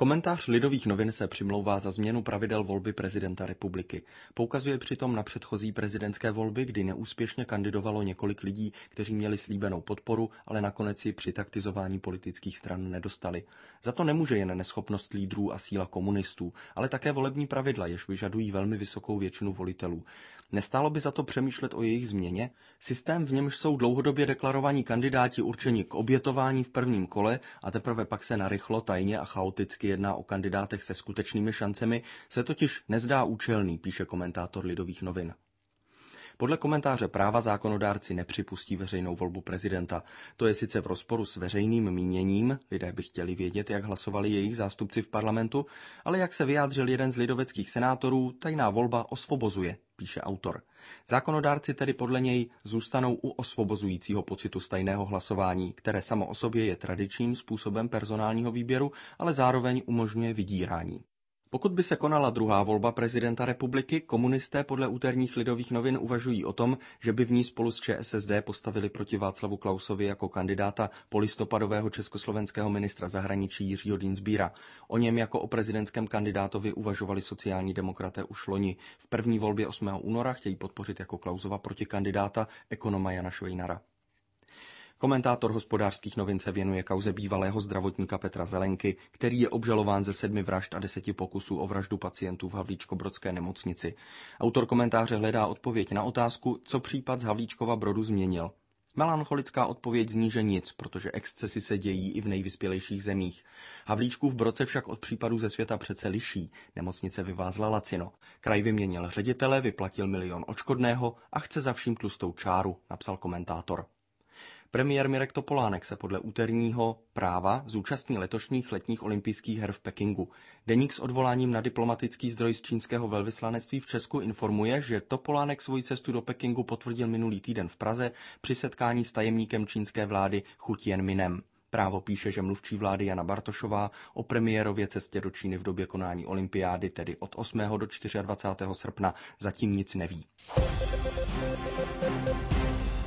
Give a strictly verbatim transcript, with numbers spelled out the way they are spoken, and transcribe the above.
Komentář Lidových novin se přimlouvá za změnu pravidel volby prezidenta republiky. Poukazuje přitom na předchozí prezidentské volby, kdy neúspěšně kandidovalo několik lidí, kteří měli slíbenou podporu, ale nakonec ji při taktizování politických stran nedostali. Za to nemůže jen neschopnost lídrů a síla komunistů, ale také volební pravidla, jež vyžadují velmi vysokou většinu volitelů. Nestálo by za to přemýšlet o jejich změně? Systém, v němž jsou dlouhodobě deklarovaní kandidáti určeni k obětování v prvním kole a teprve pak se narychlo, tajně a chaoticky jedná o kandidátech se skutečnými šancemi, se totiž nezdá účelný, píše komentátor Lidových novin. Podle komentáře Práva zákonodárci nepřipustí veřejnou volbu prezidenta. To je sice v rozporu s veřejným míněním, lidé by chtěli vědět, jak hlasovali jejich zástupci v parlamentu, ale jak se vyjádřil jeden z lidoveckých senátorů, tajná volba osvobozuje, píše autor. Zákonodárci tedy podle něj zůstanou u osvobozujícího pocitu z tajného hlasování, které samo o sobě je tradičním způsobem personálního výběru, ale zároveň umožňuje vydírání. Pokud by se konala druhá volba prezidenta republiky, komunisté podle úterních Lidových novin uvažují o tom, že by v ní spolu s ČSSD postavili proti Václavu Klausovi jako kandidáta polistopadového československého ministra zahraničí Jiřího Dienstbiera. O něm jako o prezidentském kandidátovi uvažovali sociální demokraté už loni. V první volbě osmého února chtějí podpořit jako Klausova protikandidáta ekonoma Jana Švejnara. Komentátor Hospodářských novin se věnuje kauze bývalého zdravotníka Petra Zelenky, který je obžalován ze sedmi vražd a deseti pokusů o vraždu pacientů v Havlíčkobrodské nemocnici. Autor komentáře hledá odpověď na otázku, co případ z Havlíčkova Brodu změnil. Melancholická odpověď zní, že nic, protože excesy se dějí i v nejvyspělejších zemích. Havlíčkův Brod se však od případů ze světa přece liší. Nemocnice vyvázla lacino. Kraj vyměnil ředitele, vyplatil milion odškodného a chce za vším tlustou čáru, napsal komentátor. Premiér Mirek Topolánek se podle úterního Práva zúčastní letošních letních olympijských her v Pekingu. Deník s odvoláním na diplomatický zdroj z čínského velvyslanectví v Česku informuje, že Topolánek svoji cestu do Pekingu potvrdil minulý týden v Praze při setkání s tajemníkem čínské vlády Hu Tianminem. Právo píše, že mluvčí vlády Jana Bartošová o premiérově cestě do Číny v době konání olympiády, tedy od osmého do dvacátého čtvrtého srpna, zatím nic neví.